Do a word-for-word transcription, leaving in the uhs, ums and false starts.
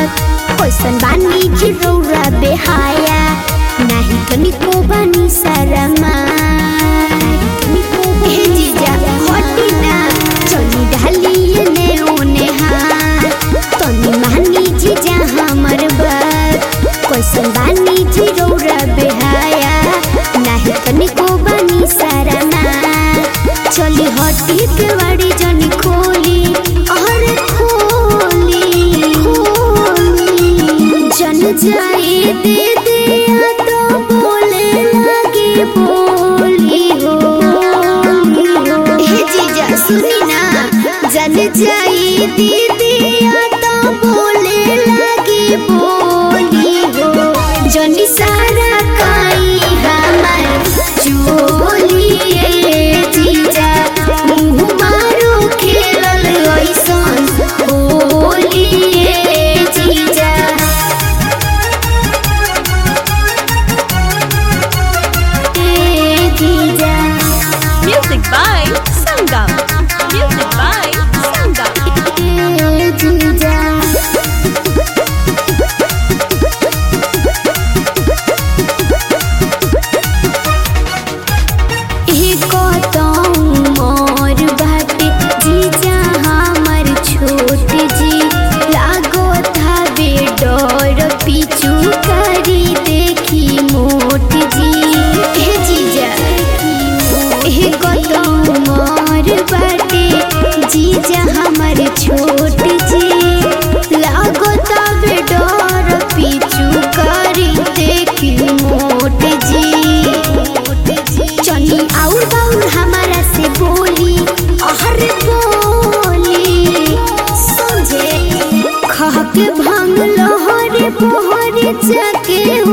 कैसन बानी जी रौरा बेहाया नहीं तनिको बानी शरमा हे जीजा हटी ना चली ढाली ने ओने हाथ तनी मानी जीजा हमर बात कैसन बानी जी रौरा बेहाया नहीं तनिको बानी शरमा चली हटी के वाड़ी जनी खोली और खोली जन जाए दे दिया तो बोले लगी बोली हो हे जीजा सुनी ना जन जाए दे दिया तो बोले लगी बोली हो जनी सारा काई हमार चोली जीजा मुँह मारो खेलल ऐसन बोली जीजा Music by Sangam. Music by Sangam. पीछू करी देखी मोट जी हे जीजा हे कतौ मोर बाटे जीजा हमर छोट जी लागो तबे डर पीछू करी देखी मोट जी चनी आउर बाउर हमारा से बोली हर बोली समझे खा के भांग लहरे पोहरे जाके